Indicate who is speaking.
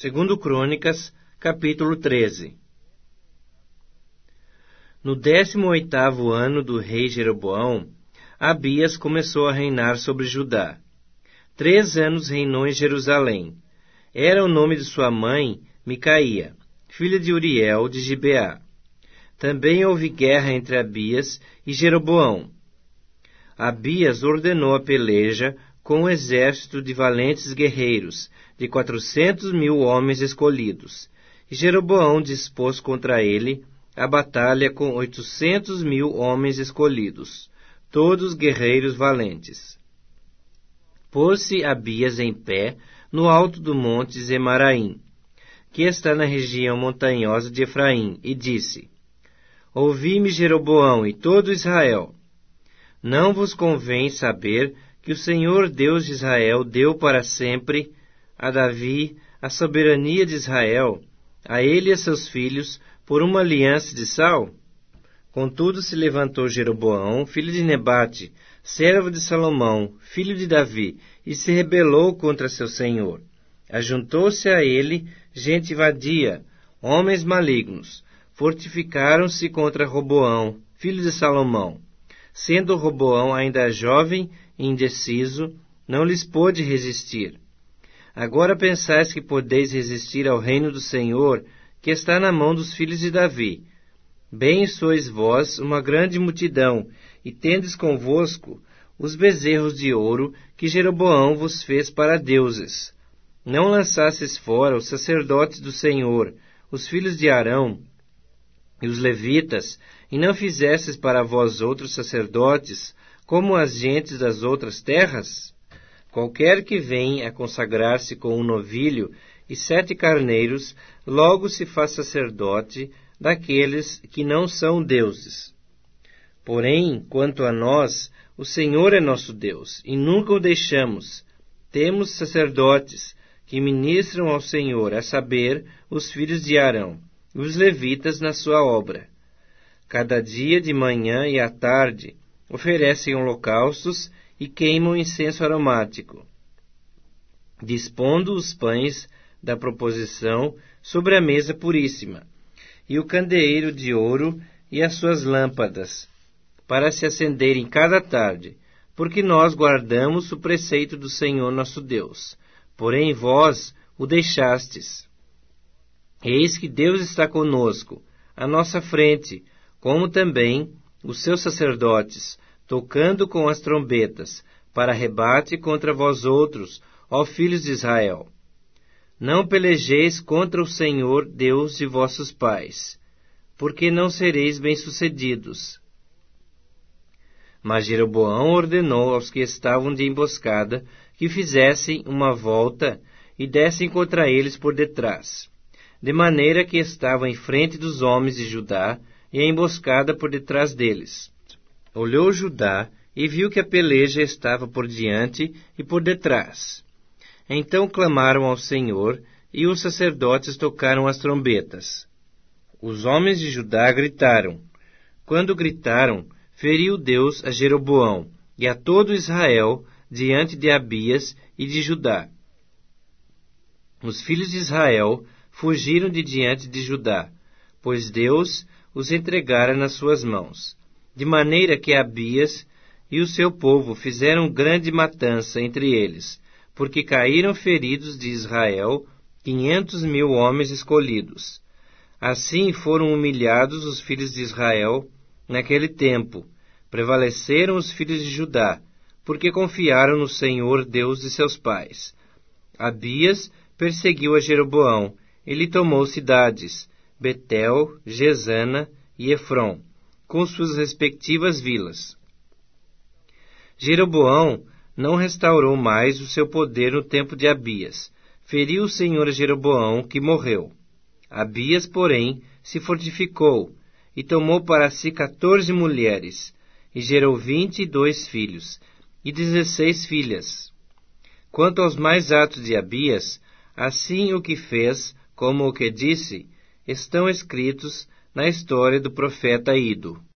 Speaker 1: Segundo Crônicas, capítulo 13. No 18º ano do rei Jeroboão, Abias começou a reinar sobre Judá. 3 anos reinou em Jerusalém. Era o nome de sua mãe, Micaía, filha de Uriel de Gibeá. Também houve guerra entre Abias e Jeroboão. Abias ordenou a peleja com um exército de valentes guerreiros, de 400.000 homens escolhidos, e Jeroboão dispôs contra ele a batalha com 800.000 homens escolhidos, todos guerreiros valentes. Pôs-se Abias em pé no alto do monte Zemaraim, que está na região montanhosa de Efraim, e disse: Ouvi-me, Jeroboão, e todo Israel. Não vos convém saber que o Senhor Deus de Israel deu para sempre a Davi a soberania de Israel, a ele e a seus filhos, por uma aliança de sal? Contudo se levantou Jeroboão, filho de Nebate, servo de Salomão, filho de Davi, e se rebelou contra seu senhor. Ajuntou-se a ele gente vadia, homens malignos. Fortificaram-se contra Roboão, filho de Salomão. Sendo Roboão ainda jovem e indeciso, não lhes pôde resistir. Agora pensais que podeis resistir ao reino do Senhor, que está na mão dos filhos de Davi. Bem sois vós uma grande multidão, e tendes convosco os bezerros de ouro que Jeroboão vos fez para deuses. Não lançasses fora os sacerdotes do Senhor, os filhos de Arão, e os levitas, e não fizesses para vós outros sacerdotes, como as gentes das outras terras? Qualquer que venha a consagrar-se com um novilho e 7 carneiros, logo se faz sacerdote daqueles que não são deuses. Porém, quanto a nós, o Senhor é nosso Deus, e nunca o deixamos. Temos sacerdotes que ministram ao Senhor, a saber, os filhos de Arão, e os levitas na sua obra. Cada dia de manhã e à tarde oferecem holocaustos e queimam incenso aromático, dispondo os pães da proposição sobre a mesa puríssima, e o candeeiro de ouro e as suas lâmpadas, para se acenderem cada tarde, porque nós guardamos o preceito do Senhor nosso Deus. Porém vós o deixastes. Eis que Deus está conosco, à nossa frente, como também os seus sacerdotes, tocando com as trombetas, para rebate contra vós outros, ó filhos de Israel. Não pelejeis contra o Senhor Deus de vossos pais, porque não sereis bem-sucedidos. Mas Jeroboão ordenou aos que estavam de emboscada que fizessem uma volta e dessem contra eles por detrás, de maneira que estavam em frente dos homens de Judá e a emboscada por detrás deles. Olhou Judá e viu que a peleja estava por diante e por detrás. Então clamaram ao Senhor, e os sacerdotes tocaram as trombetas. Os homens de Judá gritaram. Quando gritaram, feriu Deus a Jeroboão e a todo Israel diante de Abias e de Judá. Os filhos de Israel fugiram de diante de Judá, pois Deus os entregara nas suas mãos, de maneira que Abias e o seu povo fizeram grande matança entre eles, porque caíram feridos de Israel 500.000 homens escolhidos. Assim foram humilhados os filhos de Israel naquele tempo. Prevaleceram os filhos de Judá, porque confiaram no Senhor Deus de seus pais. Abias perseguiu a Jeroboão, e lhe tomou cidades, Betel, Gesana e Efron, com suas respectivas vilas. Jeroboão não restaurou mais o seu poder no tempo de Abias. Feriu o Senhor a Jeroboão, que morreu. Abias, porém, se fortificou, e tomou para si 14 mulheres, e gerou 22 filhos, e 16 filhas. Quanto aos mais atos de Abias, assim o que fez, como o que disse, estão escritos na história do profeta Ido.